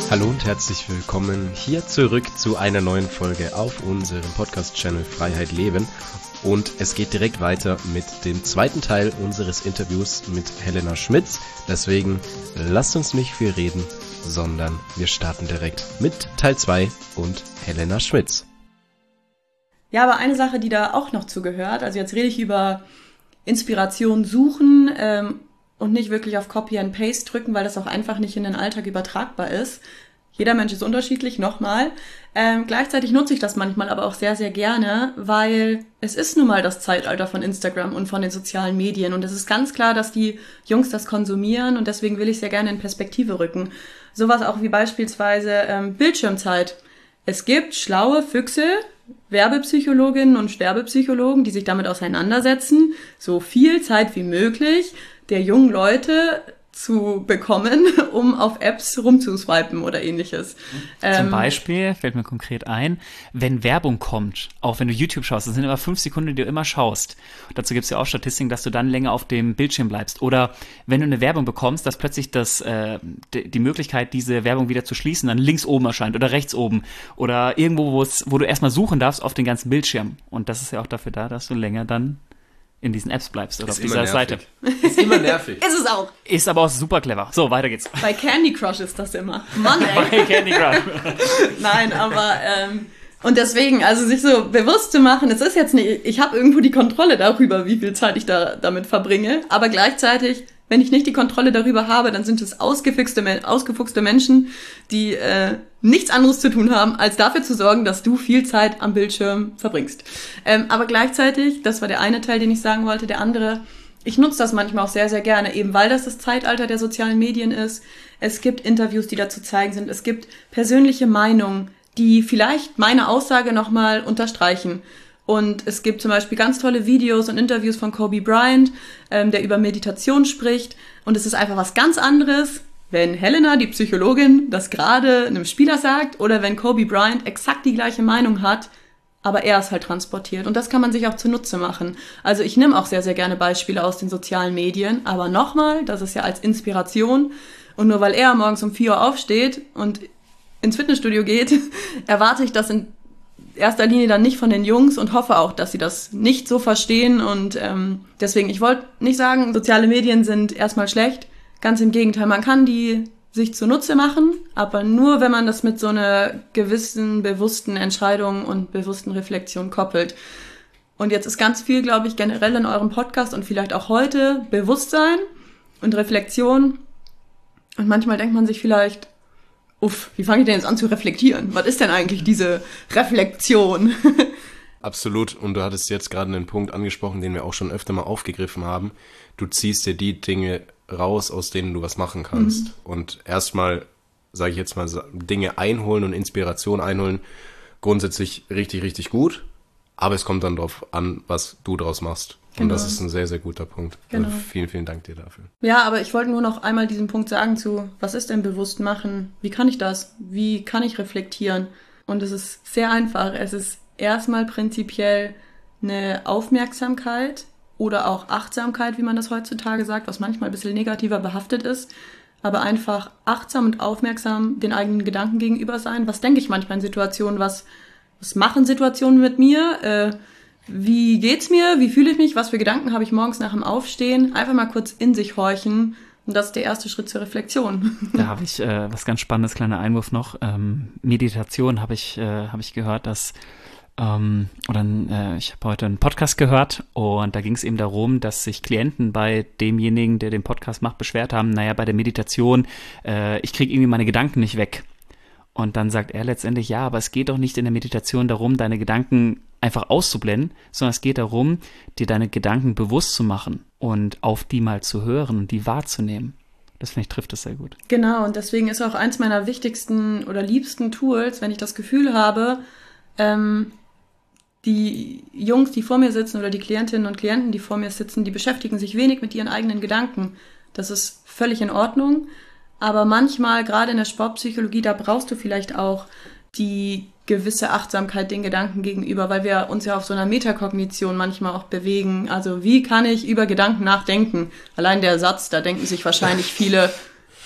Hallo und herzlich willkommen hier zurück zu einer neuen Folge auf unserem Podcast-Channel Freiheit Leben. Und es geht direkt weiter mit dem zweiten Teil unseres Interviews mit Helena Schmitz. Deswegen lasst uns nicht viel reden, sondern wir starten direkt mit Teil 2 und Helena Schmitz. Ja, aber eine Sache, die da auch noch zugehört, also jetzt rede ich über Inspiration suchen und nicht wirklich auf Copy and Paste drücken, weil das auch einfach nicht in den Alltag übertragbar ist. Jeder Mensch ist unterschiedlich, nochmal. Gleichzeitig nutze ich das manchmal aber auch sehr, sehr gerne, weil es ist nun mal das Zeitalter von Instagram und von den sozialen Medien. Und es ist ganz klar, dass die Jungs das konsumieren und deswegen will ich sehr gerne in Perspektive rücken. Sowas auch wie beispielsweise Bildschirmzeit. Es gibt schlaue Füchse, Werbepsychologinnen und Sterbepsychologen, die sich damit auseinandersetzen, so viel Zeit wie möglich der jungen Leute zu bekommen, um auf Apps rumzuswipen oder ähnliches. Zum Beispiel, fällt mir konkret ein, wenn Werbung kommt, auch wenn du YouTube schaust, das sind immer 5 Sekunden, die du immer schaust. Dazu gibt es ja auch Statistiken, dass du dann länger auf dem Bildschirm bleibst. Oder wenn du eine Werbung bekommst, dass plötzlich die Möglichkeit, diese Werbung wieder zu schließen, dann links oben erscheint oder rechts oben. Oder irgendwo, wo du erstmal suchen darfst auf den ganzen Bildschirm. Und das ist ja auch dafür da, dass du länger dann in diesen Apps bleibst oder auf dieser Seite. Ist immer nervig. Ist es auch. Ist aber auch super clever. So, weiter geht's. Bei Candy Crush ist das immer. Mann, ey. Bei Candy Crush. Nein, aber und deswegen, also sich so bewusst zu machen, es ist jetzt nicht, ich habe irgendwo die Kontrolle darüber, wie viel Zeit ich damit verbringe, aber gleichzeitig, wenn ich nicht die Kontrolle darüber habe, dann sind es ausgefuchste Menschen, die nichts anderes zu tun haben, als dafür zu sorgen, dass du viel Zeit am Bildschirm verbringst. Aber gleichzeitig, das war der eine Teil, den ich sagen wollte, der andere, ich nutze das manchmal auch sehr, sehr gerne, eben weil das Zeitalter der sozialen Medien ist. Es gibt Interviews, die dazu zeigen sind. Es gibt persönliche Meinungen, die vielleicht meine Aussage nochmal unterstreichen. Und es gibt zum Beispiel ganz tolle Videos und Interviews von Kobe Bryant, der über Meditation spricht. Und es ist einfach was ganz anderes, wenn Helena, die Psychologin, das gerade einem Spieler sagt oder wenn Kobe Bryant exakt die gleiche Meinung hat, aber er es halt transportiert. Und das kann man sich auch zunutze machen. Also ich nehme auch sehr, sehr gerne Beispiele aus den sozialen Medien. Aber nochmal, das ist ja als Inspiration. Und nur weil er morgens um 4 Uhr aufsteht und ins Fitnessstudio geht, erwarte ich das in erster Linie dann nicht von den Jungs und hoffe auch, dass sie das nicht so verstehen. Und deswegen, ich wollte nicht sagen, soziale Medien sind erstmal schlecht. Ganz im Gegenteil, man kann die sich zunutze machen, aber nur, wenn man das mit so einer gewissen bewussten Entscheidung und bewussten Reflexion koppelt. Und jetzt ist ganz viel, glaube ich, generell in eurem Podcast und vielleicht auch heute Bewusstsein und Reflexion. Und manchmal denkt man sich vielleicht, wie fange ich denn jetzt an zu reflektieren? Was ist denn eigentlich diese Reflexion? Absolut. Und du hattest jetzt gerade einen Punkt angesprochen, den wir auch schon öfter mal aufgegriffen haben. Du ziehst dir die Dinge raus, aus denen du was machen kannst. Und erstmal, sage ich jetzt mal, Dinge einholen und Inspiration einholen, grundsätzlich richtig, richtig gut. Aber es kommt dann darauf an, was du draus machst. Genau. Und das ist ein sehr, sehr guter Punkt. Genau. Also vielen, vielen Dank dir dafür. Ja, aber ich wollte nur noch einmal diesen Punkt sagen was ist denn bewusst machen? Wie kann ich das? Wie kann ich reflektieren? Und es ist sehr einfach. Es ist erstmal prinzipiell eine Aufmerksamkeit oder auch Achtsamkeit, wie man das heutzutage sagt, was manchmal ein bisschen negativer behaftet ist. Aber einfach achtsam und aufmerksam den eigenen Gedanken gegenüber sein. Was denke ich manchmal in Situationen? Was machen Situationen mit mir? Wie geht's mir? Wie fühle ich mich? Was für Gedanken habe ich morgens nach dem Aufstehen? Einfach mal kurz in sich horchen. Und das ist der erste Schritt zur Reflexion. Da habe ich was ganz Spannendes, kleiner Einwurf noch. Meditation habe ich gehört, dass ich habe heute einen Podcast gehört und da ging es eben darum, dass sich Klienten bei demjenigen, der den Podcast macht, beschwert haben, bei der Meditation, ich kriege irgendwie meine Gedanken nicht weg. Und dann sagt er letztendlich, ja, aber es geht doch nicht in der Meditation darum, deine Gedanken einfach auszublenden, sondern es geht darum, dir deine Gedanken bewusst zu machen und auf die mal zu hören und die wahrzunehmen. Das finde ich, trifft es sehr gut. Genau, und deswegen ist auch eins meiner wichtigsten oder liebsten Tools, wenn ich das Gefühl habe, die Jungs, die vor mir sitzen oder die Klientinnen und Klienten, die vor mir sitzen, die beschäftigen sich wenig mit ihren eigenen Gedanken. Das ist völlig in Ordnung. Aber manchmal, gerade in der Sportpsychologie, da brauchst du vielleicht auch die gewisse Achtsamkeit den Gedanken gegenüber, weil wir uns ja auf so einer Metakognition manchmal auch bewegen. Also wie kann ich über Gedanken nachdenken? Allein der Satz, da denken sich wahrscheinlich viele,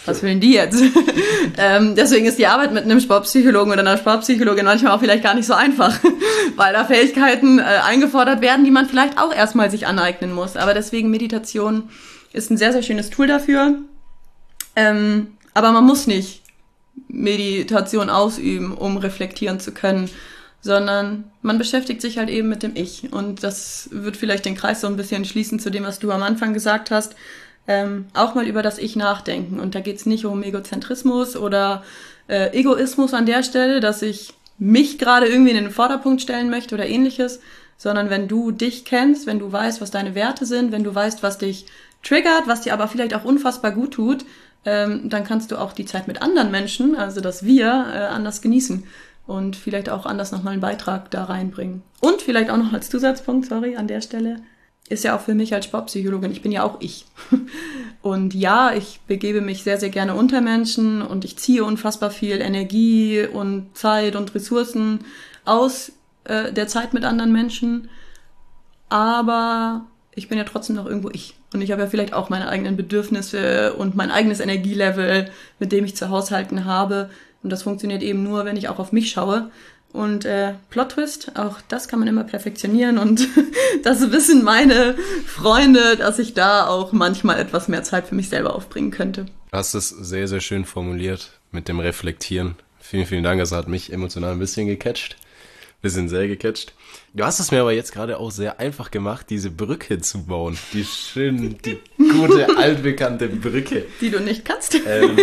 was will denn die jetzt? Deswegen ist die Arbeit mit einem Sportpsychologen oder einer Sportpsychologin manchmal auch vielleicht gar nicht so einfach, weil da Fähigkeiten eingefordert werden, die man vielleicht auch erstmal sich aneignen muss. Aber deswegen Meditation ist ein sehr, sehr schönes Tool dafür. Aber man muss nicht Meditation ausüben, um reflektieren zu können, sondern man beschäftigt sich halt eben mit dem Ich. Und das wird vielleicht den Kreis so ein bisschen schließen zu dem, was du am Anfang gesagt hast. Auch mal über das Ich nachdenken. Und da geht's nicht um Egozentrismus oder Egoismus an der Stelle, dass ich mich gerade irgendwie in den Vorderpunkt stellen möchte oder ähnliches, sondern wenn du dich kennst, wenn du weißt, was deine Werte sind, wenn du weißt, was dich triggert, was dir aber vielleicht auch unfassbar gut tut, dann kannst du auch die Zeit mit anderen Menschen, also das Wir, anders genießen und vielleicht auch anders nochmal einen Beitrag da reinbringen. Und vielleicht auch noch als Zusatzpunkt, sorry, an der Stelle, ist ja auch für mich als Sportpsychologin, ich bin ja auch ich. Und ja, ich begebe mich sehr, sehr gerne unter Menschen und ich ziehe unfassbar viel Energie und Zeit und Ressourcen aus der Zeit mit anderen Menschen. Aber ich bin ja trotzdem noch irgendwo ich. Und ich habe ja vielleicht auch meine eigenen Bedürfnisse und mein eigenes Energielevel, mit dem ich zu haushalten habe. Und das funktioniert eben nur, wenn ich auch auf mich schaue. Und Plot-Twist, auch das kann man immer perfektionieren. Und das wissen meine Freunde, dass ich da auch manchmal etwas mehr Zeit für mich selber aufbringen könnte. Du hast es sehr, sehr schön formuliert mit dem Reflektieren. Vielen, vielen Dank. Das hat mich emotional ein bisschen gecatcht. Wir sind sehr gecatcht. Du hast es mir aber jetzt gerade auch sehr einfach gemacht, diese Brücke zu bauen. Die gute, altbekannte Brücke. Die du nicht kannst.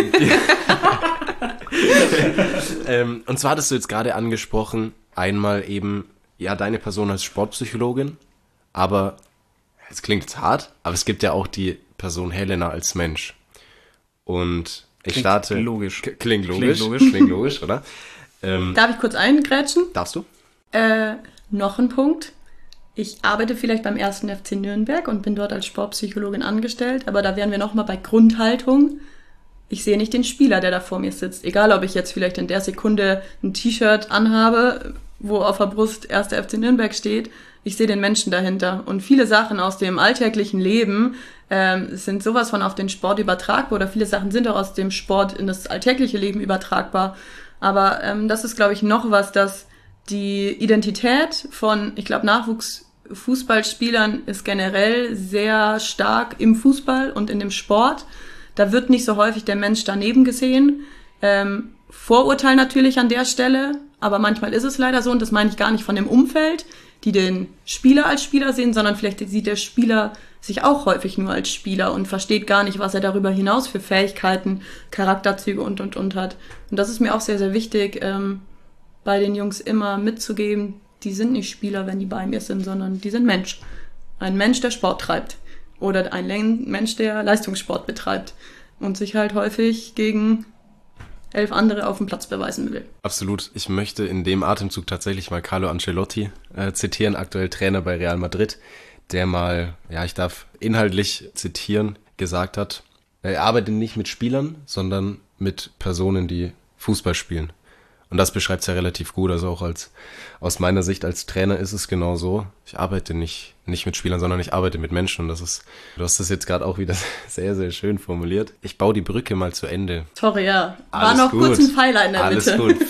Und zwar hattest du jetzt gerade angesprochen, einmal eben, ja, deine Person als Sportpsychologin, aber, es klingt jetzt hart, aber es gibt ja auch die Person Helena als Mensch. Und ich starte... Logisch. Klingt logisch, oder? Darf ich kurz eingrätschen? Darfst du? Noch ein Punkt. Ich arbeite vielleicht beim 1. FC Nürnberg und bin dort als Sportpsychologin angestellt, aber da wären wir nochmal bei Grundhaltung. Ich sehe nicht den Spieler, der da vor mir sitzt. Egal, ob ich jetzt vielleicht in der Sekunde ein T-Shirt anhabe, wo auf der Brust 1. FC Nürnberg steht. Ich sehe den Menschen dahinter. Und viele Sachen aus dem alltäglichen Leben sind sowas von auf den Sport übertragbar oder viele Sachen sind auch aus dem Sport in das alltägliche Leben übertragbar. Aber das ist, glaube ich, noch was, dass die Identität von, ich glaube, Nachwuchsfußballspielern ist generell sehr stark im Fußball und in dem Sport. Da wird nicht so häufig der Mensch daneben gesehen. Vorurteil natürlich an der Stelle, aber manchmal ist es leider so, und das meine ich gar nicht von dem Umfeld, die den Spieler als Spieler sehen, sondern vielleicht sieht der Spieler sich auch häufig nur als Spieler und versteht gar nicht, was er darüber hinaus für Fähigkeiten, Charakterzüge und hat. Und das ist mir auch sehr, sehr wichtig, bei den Jungs immer mitzugeben, die sind nicht Spieler, wenn die bei mir sind, sondern die sind Mensch. Ein Mensch, der Sport treibt. Oder ein Mensch, der Leistungssport betreibt und sich halt häufig gegen 11 andere auf dem Platz beweisen will. Absolut. Ich möchte in dem Atemzug tatsächlich mal Carlo Ancelotti zitieren, aktuell Trainer bei Real Madrid, der mal, ja, ich darf inhaltlich zitieren, gesagt hat, er arbeitet nicht mit Spielern, sondern mit Personen, die Fußball spielen. Und das beschreibt es ja relativ gut. Also auch aus meiner Sicht als Trainer ist es genau so. Ich arbeite nicht mit Spielern, sondern ich arbeite mit Menschen. Und du hast das jetzt gerade auch wieder sehr, sehr schön formuliert. Ich baue die Brücke mal zu Ende. Sorry, ja. War noch kurz ein Pfeiler in der Mitte. Alles gut,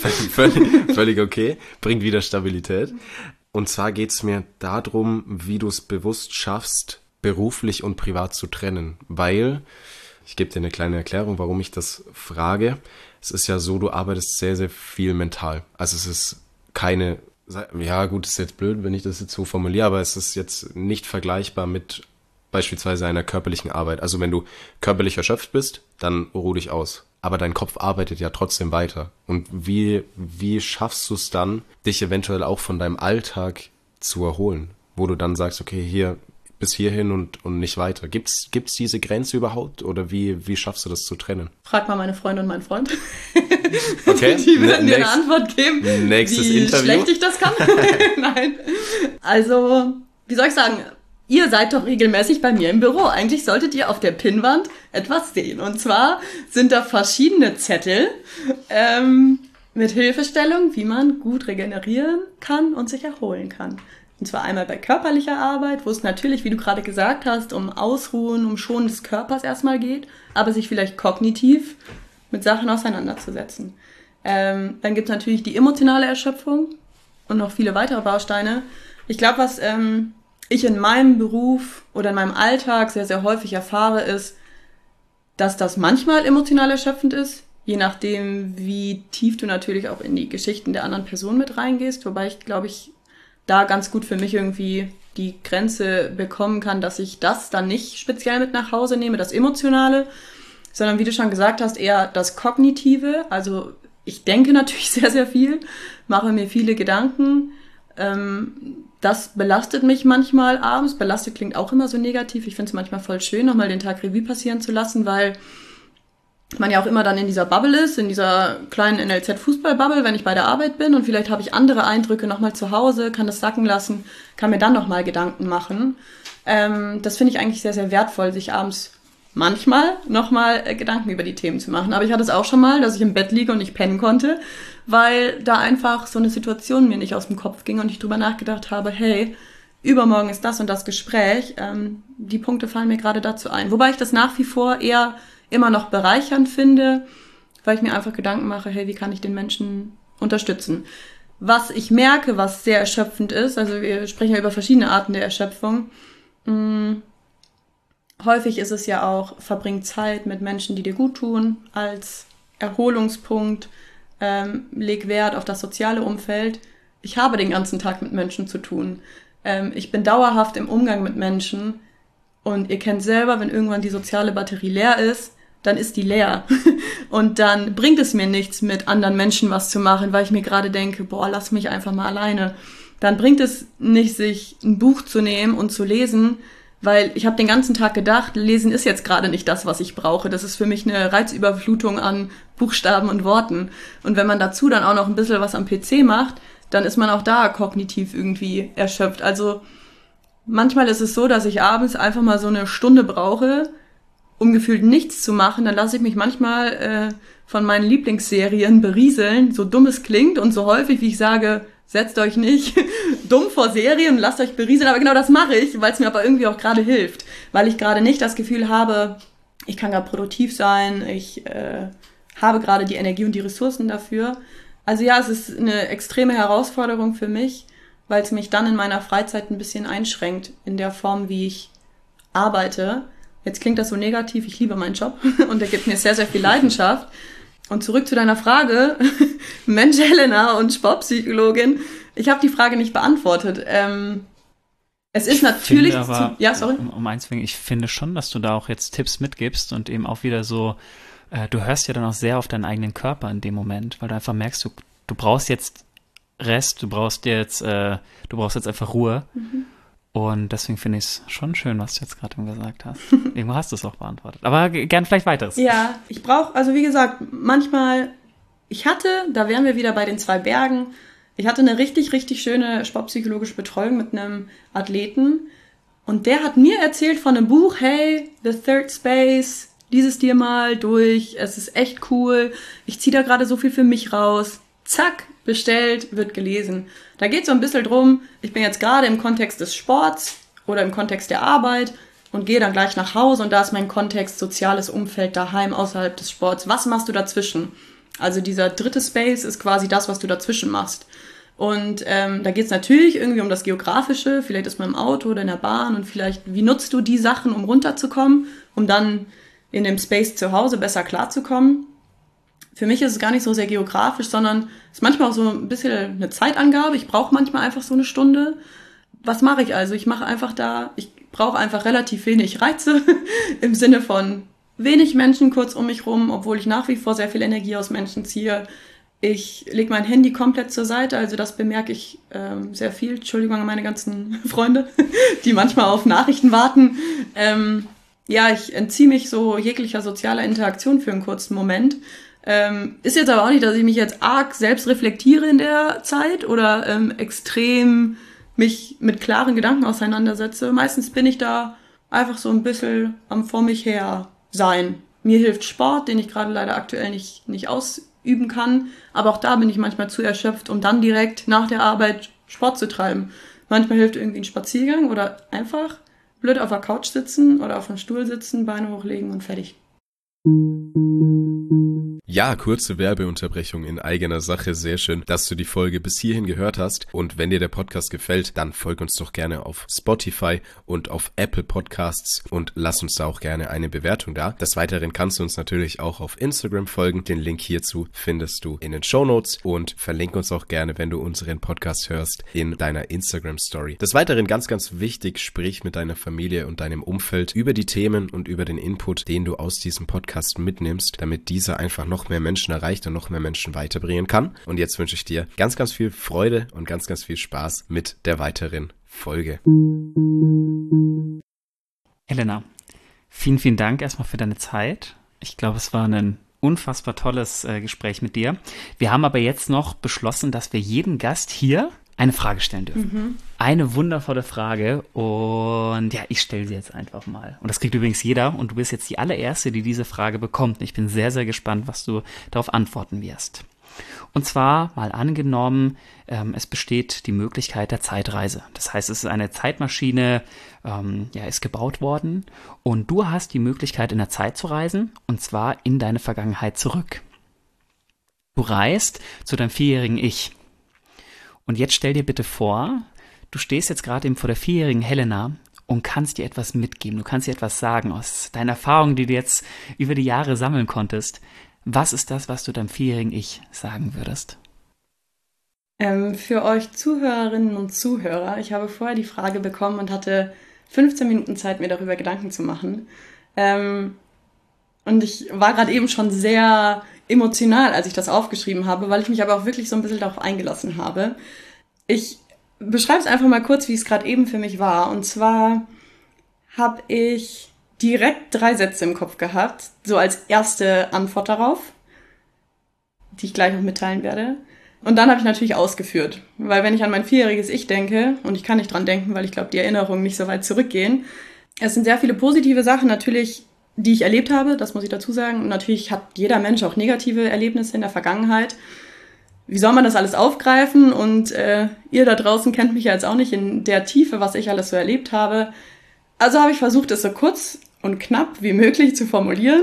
völlig okay. Bringt wieder Stabilität. Und zwar geht's mir darum, wie du es bewusst schaffst, beruflich und privat zu trennen. Weil, ich gebe dir eine kleine Erklärung, warum ich das frage. Es ist ja so, du arbeitest sehr, sehr viel mental. Also es ist keine, ja gut, ist jetzt blöd, wenn ich das jetzt so formuliere, aber es ist jetzt nicht vergleichbar mit beispielsweise einer körperlichen Arbeit. Also wenn du körperlich erschöpft bist, dann ruh dich aus. Aber dein Kopf arbeitet ja trotzdem weiter. Und wie schaffst du es dann, dich eventuell auch von deinem Alltag zu erholen? Wo du dann sagst, okay, hier bis hierhin und nicht weiter. Gibt's diese Grenze überhaupt oder wie schaffst du das zu trennen? Frag mal meine Freundin und meinen Freund. Okay. Die werden dir eine Antwort geben, nächstes wie Interview. schlecht ich das kann. Nein. Also, wie soll ich sagen, ihr seid doch regelmäßig bei mir im Büro. Eigentlich solltet ihr auf der Pinnwand etwas sehen. Und zwar sind da verschiedene Zettel mit Hilfestellung, wie man gut regenerieren kann und sich erholen kann. Und zwar einmal bei körperlicher Arbeit, wo es natürlich, wie du gerade gesagt hast, um Ausruhen, um Schonen des Körpers erstmal geht, aber sich vielleicht kognitiv mit Sachen auseinanderzusetzen. Dann gibt es natürlich die emotionale Erschöpfung und noch viele weitere Bausteine. Ich glaube, was ich in meinem Beruf oder in meinem Alltag sehr, sehr häufig erfahre, ist, dass das manchmal emotional erschöpfend ist, je nachdem, wie tief du natürlich auch in die Geschichten der anderen Person mit reingehst, wobei ich, glaube ich, da ganz gut für mich irgendwie die Grenze bekommen kann, dass ich das dann nicht speziell mit nach Hause nehme, das Emotionale, sondern wie du schon gesagt hast, eher das Kognitive. Also ich denke natürlich sehr, sehr viel, mache mir viele Gedanken. Das belastet mich manchmal abends. Belastet klingt auch immer so negativ. Ich finde es manchmal voll schön, nochmal den Tag Revue passieren zu lassen, weil man ja auch immer dann in dieser Bubble ist, in dieser kleinen NLZ-Fußball-Bubble, wenn ich bei der Arbeit bin und vielleicht habe ich andere Eindrücke nochmal zu Hause, kann das sacken lassen, kann mir dann nochmal Gedanken machen. Das finde ich eigentlich sehr, sehr wertvoll, sich abends manchmal nochmal Gedanken über die Themen zu machen. Aber ich hatte es auch schon mal, dass ich im Bett liege und nicht pennen konnte, weil da einfach so eine Situation mir nicht aus dem Kopf ging und ich drüber nachgedacht habe, hey, übermorgen ist das und das Gespräch, die Punkte fallen mir gerade dazu ein. Wobei ich das nach wie vor eher immer noch bereichernd finde, weil ich mir einfach Gedanken mache, hey, wie kann ich den Menschen unterstützen? Was ich merke, was sehr erschöpfend ist, also wir sprechen ja über verschiedene Arten der Erschöpfung, häufig ist es ja auch, verbring Zeit mit Menschen, die dir gut tun, als Erholungspunkt, leg Wert auf das soziale Umfeld. Ich habe den ganzen Tag mit Menschen zu tun. Ich bin dauerhaft im Umgang mit Menschen und ihr kennt selber, wenn irgendwann die soziale Batterie leer ist, dann ist die leer. Und dann bringt es mir nichts, mit anderen Menschen was zu machen, weil ich mir gerade denke, boah, lass mich einfach mal alleine. Dann bringt es nicht, sich ein Buch zu nehmen und zu lesen, weil ich habe den ganzen Tag gedacht, Lesen ist jetzt gerade nicht das, was ich brauche. Das ist für mich eine Reizüberflutung an Buchstaben und Worten. Und wenn man dazu dann auch noch ein bisschen was am PC macht, dann ist man auch da kognitiv irgendwie erschöpft. Also manchmal ist es so, dass ich abends einfach mal so eine Stunde brauche, um gefühlt nichts zu machen. Dann lasse ich mich manchmal von meinen Lieblingsserien berieseln, so dumm es klingt und so häufig, wie ich sage, setzt euch nicht dumm vor Serien und lasst euch berieseln. Aber genau das mache ich, weil es mir aber irgendwie auch gerade hilft. Weil ich gerade nicht das Gefühl habe, ich kann gerade produktiv sein, ich habe gerade die Energie und die Ressourcen dafür. Also ja, es ist eine extreme Herausforderung für mich, weil es mich dann in meiner Freizeit ein bisschen einschränkt in der Form, wie ich arbeite. Jetzt klingt das so negativ, ich liebe meinen Job und der gibt mir sehr, sehr viel Leidenschaft. Und zurück zu deiner Frage, Mensch Helena und Sportpsychologin, ich habe die Frage nicht beantwortet. Es ist natürlich... Aber, ja, sorry. Um eins wegen, ich finde schon, dass du da auch jetzt Tipps mitgibst und eben auch wieder so, du hörst ja dann auch sehr auf deinen eigenen Körper in dem Moment, weil du einfach merkst, du brauchst jetzt Rest, du brauchst jetzt einfach Ruhe. Mhm. Und deswegen finde ich es schon schön, was du jetzt gerade gesagt hast. Irgendwo hast du es auch beantwortet. Aber gern vielleicht weiteres. Ja, ich brauche, also wie gesagt, manchmal, da wären wir wieder bei den 2 Bergen, ich hatte eine richtig, richtig schöne sportpsychologische Betreuung mit einem Athleten und der hat mir erzählt von einem Buch, hey, The Third Space, lies es dir mal durch, es ist echt cool, ich ziehe da gerade so viel für mich raus. Zack, bestellt, wird gelesen. Da geht es so ein bisschen drum, ich bin jetzt gerade im Kontext des Sports oder im Kontext der Arbeit und gehe dann gleich nach Hause und da ist mein Kontext soziales Umfeld daheim, außerhalb des Sports. Was machst du dazwischen? Also dieser 3. Space ist quasi das, was du dazwischen machst. Und da geht es natürlich irgendwie um das Geografische, vielleicht ist man im Auto oder in der Bahn und vielleicht, wie nutzt du die Sachen, um runterzukommen, um dann in dem Space zu Hause besser klarzukommen. Für mich ist es gar nicht so sehr geografisch, sondern es ist manchmal auch so ein bisschen eine Zeitangabe. Ich brauche manchmal einfach so eine Stunde. Was mache ich also? Ich brauche einfach relativ wenig Reize im Sinne von wenig Menschen kurz um mich rum, obwohl ich nach wie vor sehr viel Energie aus Menschen ziehe. Ich lege mein Handy komplett zur Seite, also das bemerke ich sehr viel. Entschuldigung an meine ganzen Freunde, die manchmal auf Nachrichten warten. Ich entziehe mich so jeglicher sozialer Interaktion für einen kurzen Moment. Ist jetzt aber auch nicht, dass ich mich jetzt arg selbst reflektiere in der Zeit oder extrem mich mit klaren Gedanken auseinandersetze. Meistens bin ich da einfach so ein bisschen am vor mich her sein. Mir hilft Sport, den ich gerade leider aktuell nicht ausüben kann. Aber auch da bin ich manchmal zu erschöpft, um dann direkt nach der Arbeit Sport zu treiben. Manchmal hilft irgendwie ein Spaziergang oder einfach blöd auf der Couch sitzen oder auf einem Stuhl sitzen, Beine hochlegen und fertig. Ja, kurze Werbeunterbrechung in eigener Sache. Sehr schön, dass du die Folge bis hierhin gehört hast. Und wenn dir der Podcast gefällt, dann folg uns doch gerne auf Spotify und auf Apple Podcasts und lass uns da auch gerne eine Bewertung da. Des Weiteren kannst du uns natürlich auch auf Instagram folgen. Den Link hierzu findest du in den Shownotes und verlink uns auch gerne, wenn du unseren Podcast hörst, in deiner Instagram-Story. Des Weiteren ganz, ganz wichtig, sprich mit deiner Familie und deinem Umfeld über die Themen und über den Input, den du aus diesem Podcast mitnimmst, damit dieser einfach noch mehr Menschen erreicht und noch mehr Menschen weiterbringen kann. Und jetzt wünsche ich dir ganz, ganz viel Freude und ganz, ganz viel Spaß mit der weiteren Folge. Helena, vielen, vielen Dank erstmal für deine Zeit. Ich glaube, es war ein unfassbar tolles Gespräch mit dir. Wir haben aber jetzt noch beschlossen, dass wir jedem Gast hier eine Frage stellen dürfen. Eine wundervolle Frage und ja, ich stelle sie jetzt einfach mal. Und das kriegt übrigens jeder und du bist jetzt die allererste, die diese Frage bekommt. Ich bin sehr, sehr gespannt, was du darauf antworten wirst. Und zwar mal angenommen, es besteht die Möglichkeit der Zeitreise. Das heißt, es ist eine Zeitmaschine, ist gebaut worden und du hast die Möglichkeit, in der Zeit zu reisen und zwar in deine Vergangenheit zurück. Du reist zu deinem 4-jährigen Ich. Und jetzt stell dir bitte vor, du stehst jetzt gerade eben vor der 4-jährigen Helena und kannst dir etwas mitgeben. Du kannst dir etwas sagen aus deinen Erfahrungen, die du jetzt über die Jahre sammeln konntest. Was ist das, was du deinem 4-jährigen Ich sagen würdest? Für euch Zuhörerinnen und Zuhörer, ich habe vorher die Frage bekommen und hatte 15 Minuten Zeit, mir darüber Gedanken zu machen. Und ich war gerade eben schon sehr emotional, als ich das aufgeschrieben habe, weil ich mich aber auch wirklich so ein bisschen darauf eingelassen habe. Ich beschreibe es einfach mal kurz, wie es gerade eben für mich war. Und zwar habe ich direkt 3 Sätze im Kopf gehabt, so als erste Antwort darauf, die ich gleich noch mitteilen werde. Und dann habe ich natürlich ausgeführt, weil wenn ich an mein 4-jähriges Ich denke, und ich kann nicht dran denken, weil ich glaube, die Erinnerungen nicht so weit zurückgehen, es sind sehr viele positive Sachen natürlich, die ich erlebt habe, das muss ich dazu sagen. Und natürlich hat jeder Mensch auch negative Erlebnisse in der Vergangenheit. Wie soll man das alles aufgreifen? Und ihr da draußen kennt mich ja jetzt auch nicht in der Tiefe, was ich alles so erlebt habe. Also habe ich versucht, es so kurz und knapp wie möglich zu formulieren,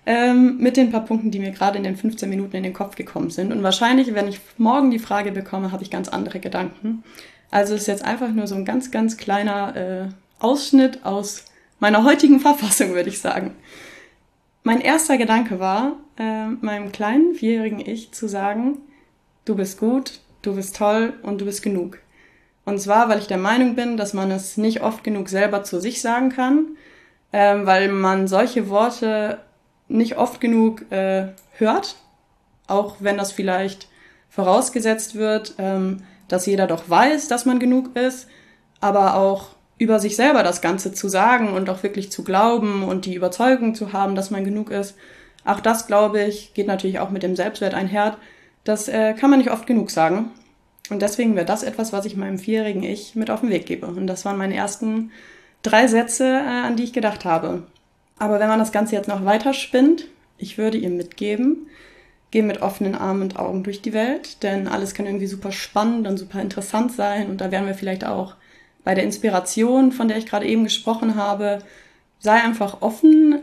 mit den paar Punkten, die mir gerade in den 15 Minuten in den Kopf gekommen sind. Und wahrscheinlich, wenn ich morgen die Frage bekomme, habe ich ganz andere Gedanken. Also es ist jetzt einfach nur so ein ganz, ganz kleiner Ausschnitt aus meiner heutigen Verfassung, würde ich sagen. Mein erster Gedanke war, meinem kleinen 4-jährigen Ich zu sagen, du bist gut, du bist toll und du bist genug. Und zwar, weil ich der Meinung bin, dass man es nicht oft genug selber zu sich sagen kann, weil man solche Worte nicht oft genug hört, auch wenn das vielleicht vorausgesetzt wird, dass jeder doch weiß, dass man genug ist, aber auch über sich selber das Ganze zu sagen und auch wirklich zu glauben und die Überzeugung zu haben, dass man genug ist. Auch das, glaube ich, geht natürlich auch mit dem Selbstwert einher. Das kann man nicht oft genug sagen. Und deswegen wäre das etwas, was ich meinem 4-jährigen Ich mit auf den Weg gebe. Und das waren meine ersten 3 Sätze, an die ich gedacht habe. Aber wenn man das Ganze jetzt noch weiter spinnt, ich würde ihr mitgeben, geh mit offenen Armen und Augen durch die Welt, denn alles kann irgendwie super spannend und super interessant sein. Und da wären wir vielleicht auch bei der Inspiration, von der ich gerade eben gesprochen habe. Sei einfach offen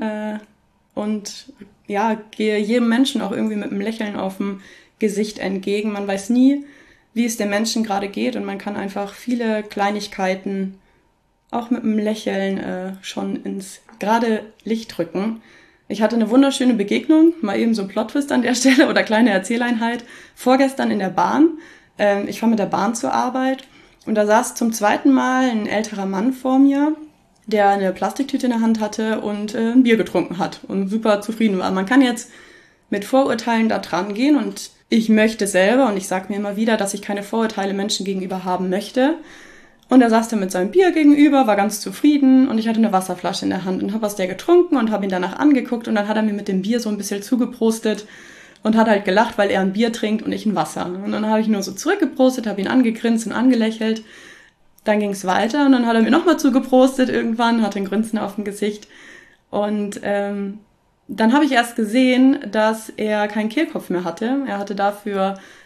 und ja, gehe jedem Menschen auch irgendwie mit einem Lächeln auf dem Gesicht entgegen. Man weiß nie, wie es dem Menschen gerade geht und man kann einfach viele Kleinigkeiten auch mit einem Lächeln schon ins gerade Licht rücken. Ich hatte eine wunderschöne Begegnung, mal eben so ein Plot-Twist an der Stelle oder kleine Erzähleinheit, vorgestern in der Bahn. Ich fahre mit der Bahn zur Arbeit und da saß zum 2. Mal ein älterer Mann vor mir, der eine Plastiktüte in der Hand hatte und ein Bier getrunken hat und super zufrieden war. Man kann jetzt mit Vorurteilen da dran gehen und ich möchte selber, und ich sage mir immer wieder, dass ich keine Vorurteile Menschen gegenüber haben möchte. Und er saß da mit seinem Bier gegenüber, war ganz zufrieden und ich hatte eine Wasserflasche in der Hand und habe aus der getrunken und habe ihn danach angeguckt und dann hat er mir mit dem Bier so ein bisschen zugeprostet und hat halt gelacht, weil er ein Bier trinkt und ich ein Wasser. Und dann habe ich nur so zurückgeprostet, habe ihn angegrinst und angelächelt. Dann ging es weiter und dann hat er mir nochmal zugeprostet irgendwann, hatte ein Grinsen auf dem Gesicht. Und dann habe ich erst gesehen, dass er keinen Kehlkopf mehr hatte. Er hatte dafür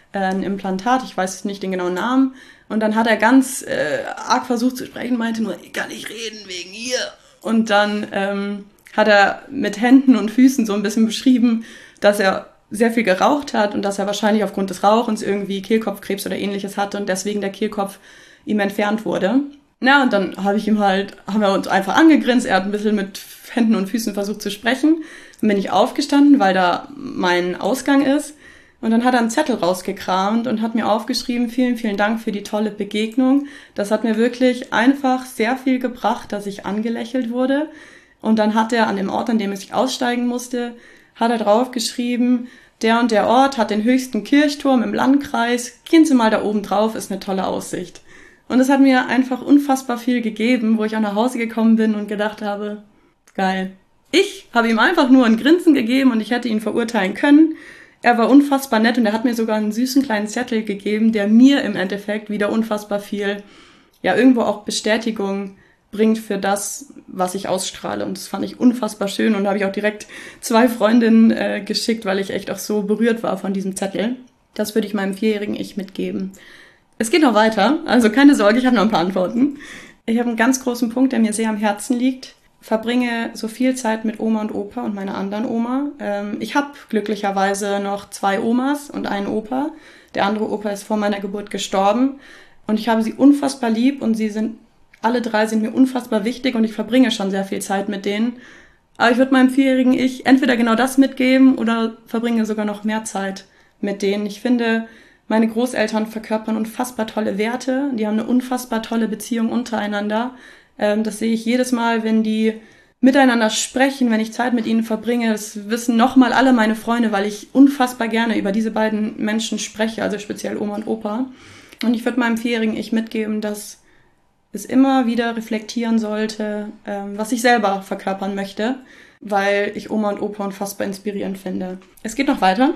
ein Implantat, ich weiß nicht den genauen Namen. Und dann hat er ganz arg versucht zu sprechen, meinte nur, ich kann nicht reden wegen ihr. Und dann hat er mit Händen und Füßen so ein bisschen beschrieben, dass er sehr viel geraucht hat und dass er wahrscheinlich aufgrund des Rauchens irgendwie Kehlkopfkrebs oder ähnliches hatte und deswegen der Kehlkopf ihm entfernt wurde. Na, und dann haben wir uns einfach angegrinst, er hat ein bisschen mit Händen und Füßen versucht zu sprechen. Dann bin ich aufgestanden, weil da mein Ausgang ist. Und dann hat er einen Zettel rausgekramt und hat mir aufgeschrieben, vielen, vielen Dank für die tolle Begegnung. Das hat mir wirklich einfach sehr viel gebracht, dass ich angelächelt wurde. Und dann hat er an dem Ort, an dem ich aussteigen musste, hat er draufgeschrieben, der und der Ort hat den höchsten Kirchturm im Landkreis. Gehen Sie mal da oben drauf, ist eine tolle Aussicht. Und es hat mir einfach unfassbar viel gegeben, wo ich auch nach Hause gekommen bin und gedacht habe, geil. Ich habe ihm einfach nur ein Grinsen gegeben und ich hätte ihn verurteilen können. Er war unfassbar nett und er hat mir sogar einen süßen kleinen Zettel gegeben, der mir im Endeffekt wieder unfassbar viel, ja, irgendwo auch Bestätigung bringt für das, was ich ausstrahle. Und das fand ich unfassbar schön und da habe ich auch direkt 2 Freundinnen geschickt, weil ich echt auch so berührt war von diesem Zettel. Das würde ich meinem 4-jährigen Ich mitgeben. Es geht noch weiter, also keine Sorge, ich habe noch ein paar Antworten. Ich habe einen ganz großen Punkt, der mir sehr am Herzen liegt. Verbringe so viel Zeit mit Oma und Opa und meiner anderen Oma. Ich habe glücklicherweise noch 2 Omas und einen Opa. Der andere Opa ist vor meiner Geburt gestorben und ich habe sie unfassbar lieb und alle 3 sind mir unfassbar wichtig und ich verbringe schon sehr viel Zeit mit denen. Aber ich würde meinem 4-jährigen Ich entweder genau das mitgeben oder verbringe sogar noch mehr Zeit mit denen. Ich finde, meine Großeltern verkörpern unfassbar tolle Werte. Die haben eine unfassbar tolle Beziehung untereinander. Das sehe ich jedes Mal, wenn die miteinander sprechen, wenn ich Zeit mit ihnen verbringe. Das wissen nochmal alle meine Freunde, weil ich unfassbar gerne über diese beiden Menschen spreche, also speziell Oma und Opa. Und ich würde meinem 4-jährigen Ich mitgeben, dass es immer wieder reflektieren sollte, was ich selber verkörpern möchte, weil ich Oma und Opa unfassbar inspirierend finde. Es geht noch weiter.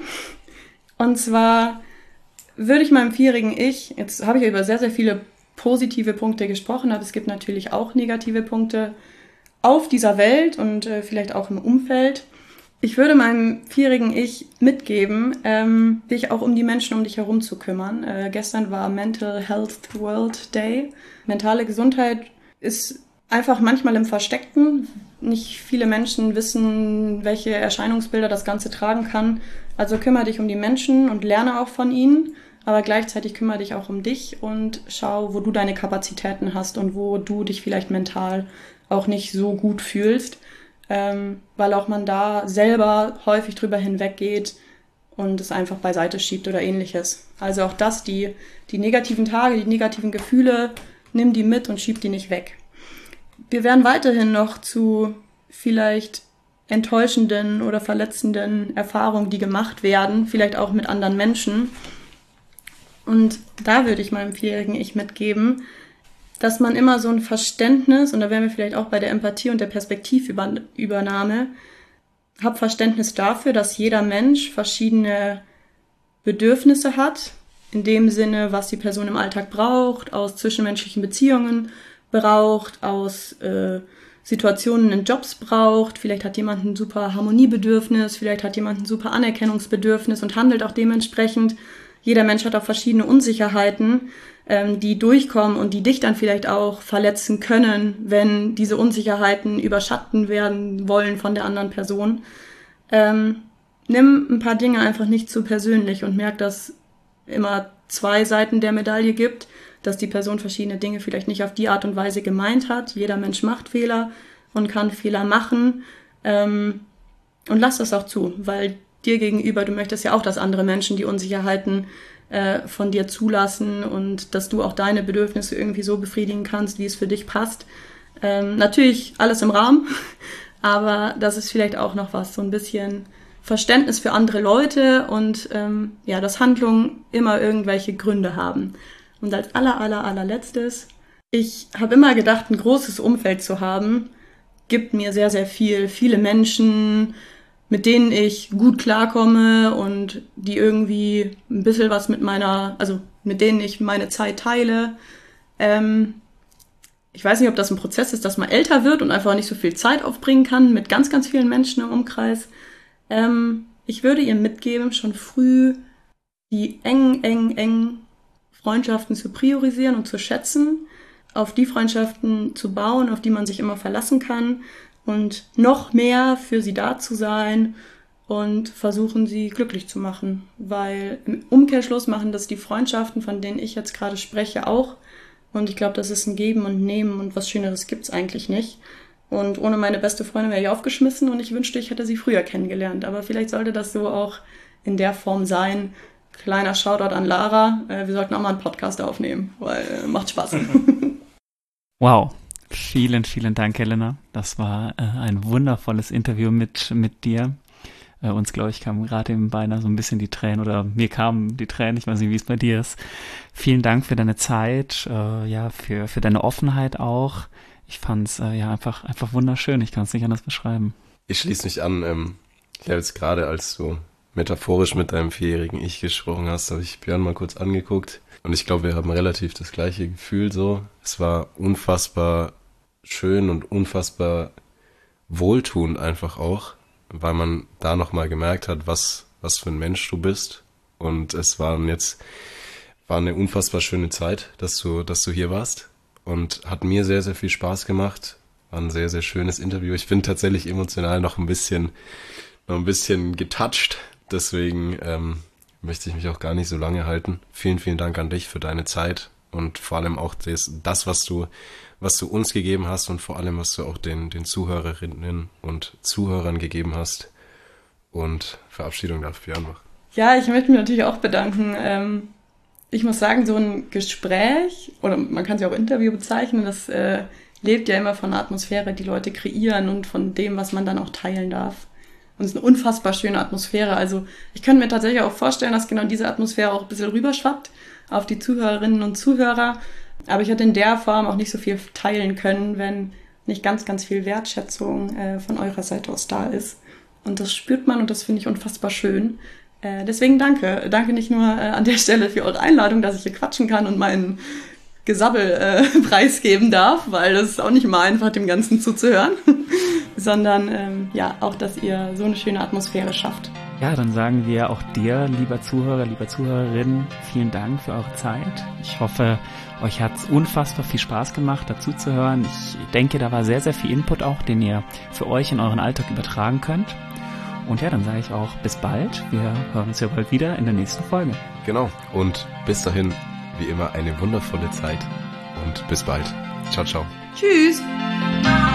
Und zwar würde ich meinem 4-jährigen Ich, jetzt habe ich ja über sehr, sehr viele positive Punkte gesprochen, aber es gibt natürlich auch negative Punkte auf dieser Welt und vielleicht auch im Umfeld. Ich würde meinem 4-jährigen Ich mitgeben, dich auch um die Menschen um dich herum zu kümmern. Gestern war Mental Health World Day. Mentale Gesundheit ist einfach manchmal im Versteckten. Nicht viele Menschen wissen, welche Erscheinungsbilder das Ganze tragen kann. Also kümmere dich um die Menschen und lerne auch von ihnen. Aber gleichzeitig kümmere dich auch um dich und schau, wo du deine Kapazitäten hast und wo du dich vielleicht mental auch nicht so gut fühlst, weil auch man da selber häufig drüber hinweggeht und es einfach beiseite schiebt oder ähnliches. Also auch das, die negativen Tage, die negativen Gefühle, nimm die mit und schieb die nicht weg. Wir werden weiterhin noch zu vielleicht enttäuschenden oder verletzenden Erfahrungen, die gemacht werden, vielleicht auch mit anderen Menschen. Und da würde ich meinem 4-jährigen Ich mitgeben, dass man immer so ein Verständnis, und da wären wir vielleicht auch bei der Empathie und der Perspektivübernahme, hab Verständnis dafür, dass jeder Mensch verschiedene Bedürfnisse hat, in dem Sinne, was die Person im Alltag braucht, aus zwischenmenschlichen Beziehungen braucht, aus Situationen in Jobs braucht. Vielleicht hat jemand ein super Harmoniebedürfnis, vielleicht hat jemand ein super Anerkennungsbedürfnis und handelt auch dementsprechend. Jeder Mensch hat auch verschiedene Unsicherheiten, die durchkommen und die dich dann vielleicht auch verletzen können, wenn diese Unsicherheiten überschatten werden wollen von der anderen Person. Nimm ein paar Dinge einfach nicht zu persönlich und merk, dass immer 2 Seiten der Medaille gibt, dass die Person verschiedene Dinge vielleicht nicht auf die Art und Weise gemeint hat. Jeder Mensch macht Fehler und kann Fehler machen. Und lass das auch zu, weil dir gegenüber, du möchtest ja auch, dass andere Menschen die Unsicherheiten von dir zulassen und dass du auch deine Bedürfnisse irgendwie so befriedigen kannst, wie es für dich passt. Natürlich alles im Rahmen, aber das ist vielleicht auch noch was, so ein bisschen Verständnis für andere Leute und dass Handlungen immer irgendwelche Gründe haben. Und als allerletztes, ich habe immer gedacht, ein großes Umfeld zu haben, gibt mir sehr, sehr viel. Viele Menschen, mit denen ich gut klarkomme und die irgendwie ein bisschen was mit denen ich meine Zeit teile. Ich weiß nicht, ob das ein Prozess ist, dass man älter wird und einfach nicht so viel Zeit aufbringen kann mit ganz, ganz vielen Menschen im Umkreis. Ich würde ihr mitgeben, schon früh die engen Freundschaften zu priorisieren und zu schätzen, auf die Freundschaften zu bauen, auf die man sich immer verlassen kann und noch mehr für sie da zu sein und versuchen, sie glücklich zu machen. Weil im Umkehrschluss machen das die Freundschaften, von denen ich jetzt gerade spreche, auch. Und ich glaube, das ist ein Geben und Nehmen und was Schöneres gibt's eigentlich nicht. Und ohne meine beste Freundin wäre ich aufgeschmissen und ich wünschte, ich hätte sie früher kennengelernt. Aber vielleicht sollte das so auch in der Form sein. Kleiner Shoutout an Lara. Wir sollten auch mal einen Podcast aufnehmen, weil macht Spaß. Wow. Vielen, vielen Dank, Helena. Das war ein wundervolles Interview mit dir. Uns, glaube ich, kamen gerade eben beinahe so ein bisschen die Tränen oder mir kamen die Tränen. Ich weiß nicht, wie es bei dir ist. Vielen Dank für deine Zeit, für deine Offenheit auch. Ich fand es einfach wunderschön. Ich kann es nicht anders beschreiben. Ich schließe mich an. Ich habe jetzt gerade, als du metaphorisch mit deinem 4-jährigen Ich gesprochen hast, habe ich Björn mal kurz angeguckt. Und ich glaube, wir haben relativ das gleiche Gefühl so. Es war unfassbar schön und unfassbar wohltuend einfach auch, weil man da nochmal gemerkt hat, was für ein Mensch du bist. Und es war eine unfassbar schöne Zeit, dass du hier warst. Und hat mir sehr, sehr viel Spaß gemacht. War ein sehr, sehr schönes Interview. Ich bin tatsächlich emotional noch ein bisschen getoucht. Deswegen möchte ich mich auch gar nicht so lange halten. Vielen, vielen Dank an dich für deine Zeit und vor allem auch das, was du uns gegeben hast und vor allem, was du auch den Zuhörerinnen und Zuhörern gegeben hast. Und Verabschiedung darf Björn machen. Ja, ich möchte mich natürlich auch bedanken. Ich muss sagen, so ein Gespräch, oder man kann es ja auch Interview bezeichnen, das lebt ja immer von der Atmosphäre, die Leute kreieren und von dem, was man dann auch teilen darf. Und es ist eine unfassbar schöne Atmosphäre. Also ich könnte mir tatsächlich auch vorstellen, dass genau diese Atmosphäre auch ein bisschen rüberschwappt auf die Zuhörerinnen und Zuhörer. Aber ich hätte in der Form auch nicht so viel teilen können, wenn nicht ganz, ganz viel Wertschätzung von eurer Seite aus da ist. Und das spürt man und das finde ich unfassbar schön. Deswegen danke. Danke nicht nur an der Stelle für eure Einladung, dass ich hier quatschen kann und meinen Gesabbel preisgeben darf, weil das ist auch nicht immer einfach, dem Ganzen zuzuhören, sondern auch, dass ihr so eine schöne Atmosphäre schafft. Ja, dann sagen wir auch dir, lieber Zuhörer, lieber Zuhörerin, vielen Dank für eure Zeit. Ich hoffe, euch hat es unfassbar viel Spaß gemacht, dazu zu hören. Ich denke, da war sehr, sehr viel Input auch, den ihr für euch in euren Alltag übertragen könnt. Und ja, dann sage ich auch bis bald. Wir hören uns ja bald wieder in der nächsten Folge. Genau. Und bis dahin, wie immer, eine wundervolle Zeit. Und bis bald. Ciao, ciao. Tschüss.